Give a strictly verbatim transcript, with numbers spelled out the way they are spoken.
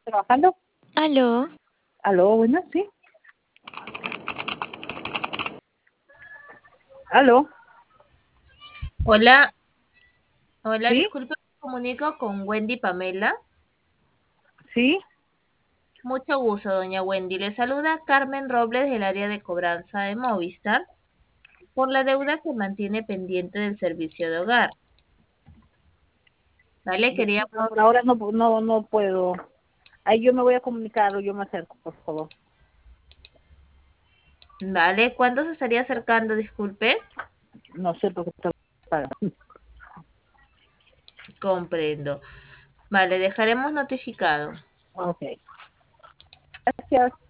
¿Trabajando? Aló, Aló, bueno, sí. Aló, hola, hola, sí, disculpe, me comunico con Wendy Pamela. sí. Mucho gusto, doña Wendy. Le saluda Carmen Robles del área de cobranza de Movistar por la deuda que mantiene pendiente del servicio de hogar. ¿Vale? Quería, Disculpa, por ahora no, no, no puedo. Ahí yo me voy a comunicar o yo me acerco, por favor. ¿vale? ¿Cuándo se estaría acercando? Disculpe. No sé por qué está para. Comprendo. Vale, dejaremos notificado. Ok, gracias.